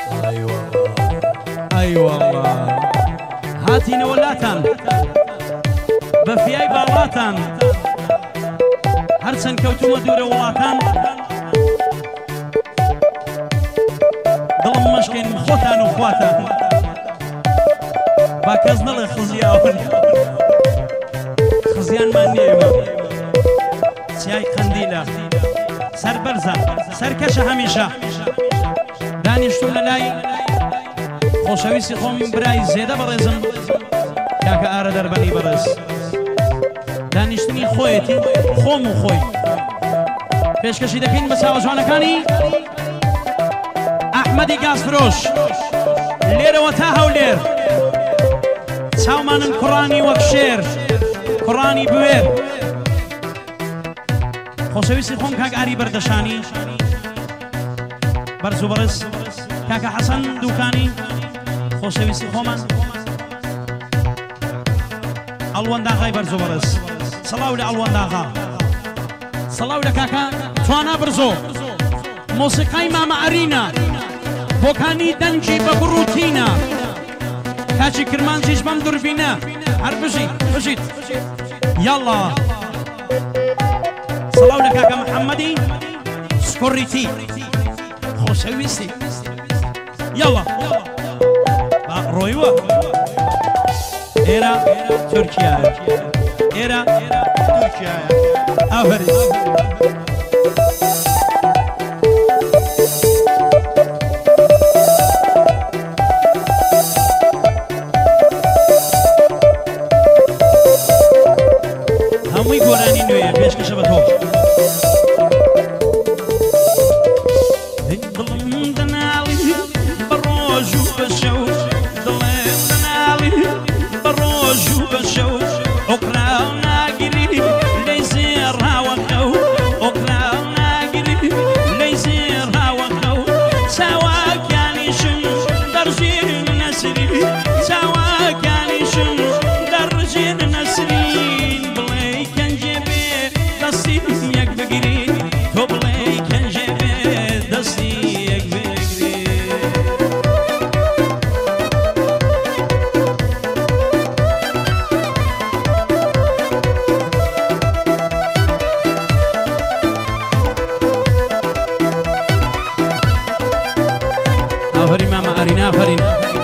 اي والله اي والله هاتي نولاتان بفياي بالاتان هرسن كوتو مدور ولاتان دڵم مەشکێن خۆتان و خواتان با کەس نەڵێ خزیاون خزیانمان نییە ئێمە چیای قەندیلە سەر بەرزە سەرکەشە هەمیشە دانیشتو لە لای خۆشەویستی خۆم برای زێدە بەڕێزم کاکە ئارە دەربەنی بەڕێز دانیشتنی خۆیەتی خۆم و خۆی پێشکەشی دەکەین بە چاوە جوانەکانی ئەحمەدی گازفرۆش لێرەوە تا هەولێر چاومانن کوڕانی وەک شێر کوڕانی بوێر خۆشەویستی خۆم کاک ئاری بەردەشانی بەرز و بەڕز کاکە حەسەن دووکانی خۆشەویستی خۆمان ئەڵوەنداغای بەرز و بەڕز سەڵاو لە ئەڵوەنداغا سەڵاو لە کاکە توانا برزۆ مۆسیقای مامە ئەرینە بۆکانی دەنجی بە بڕوتینە کاچی کرمانجیش بەم دووربینە هەر بژیت یاڵا سەڵاو لە کاکە محەممەدی سکۆڕیتی خۆشەویستی یاڵا ڕۆیوە ئێرە تورکیایە ئێرە تورکیایە ئافرین هەمووی گۆرانی نوێیە پێشکەشە بە تۆ دڵم دەناڵی بە ڕۆژ و بە شەو دڵێم دەناڵی بە ڕۆژ و بە شەو ئۆکراو ناگیری لەی زێڕاوە خەو ئۆکراو ناگیری لەی زێڕاوە خەو چاواکیانیشم دەڕژێن نەسری چاواکیانیشم دەڕژێن نەسرین بڵێ کەنجێ بێ دەستی یەک بگیری تۆ بڵێ کەنجێ بێ دەستی یەک بگیری ئافرین مامە ئەرین ئافرین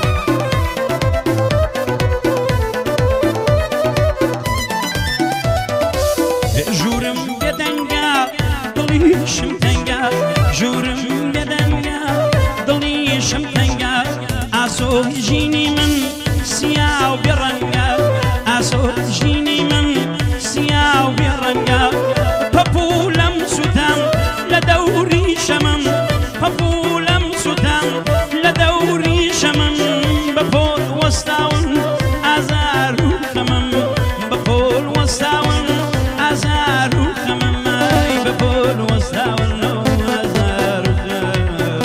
ژوورم بێدەنگە دڵیشم تەنگە ژوورم بێدەنگە دڵیشم تەنگە ئاسۆ ژینی من سیا و بێڕەنگە ئاسۆ ژینی من سیا و بێڕەنگە پەپوولەم سوتام لە دەوری شەمم پەپوولەم سوتام لە دەوری شەمم بە پۆل وەستاون ئازار و خەمم بە پۆل وەستاون ئازار و خەمەمای بە پۆل وەستاون ئازار و خەمەم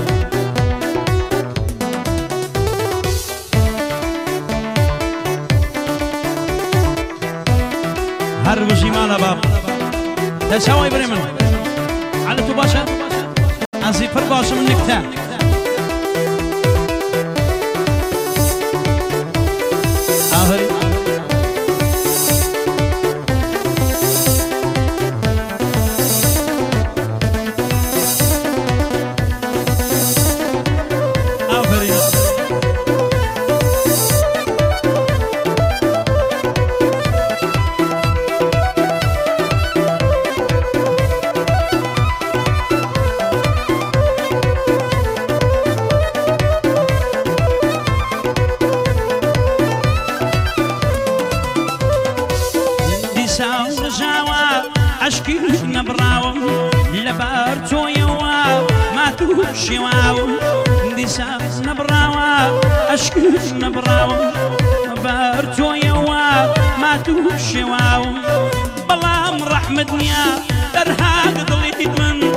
هەر بژی ماڵە باب دەچاوای برێ من حالت تو باشە ئەزی پڕ باشم نکتە ئافرین ساوژاوە عشقی نەبڕاوم لەبەر تۆیەوە ماتوو شێواوم دیسا نەبڕاوە عشقی نەبڕاوم لەبەر تۆیەوە ماتوو شێواوم بەڵام ڕەحمت نییە دەرهاگ دڵیت من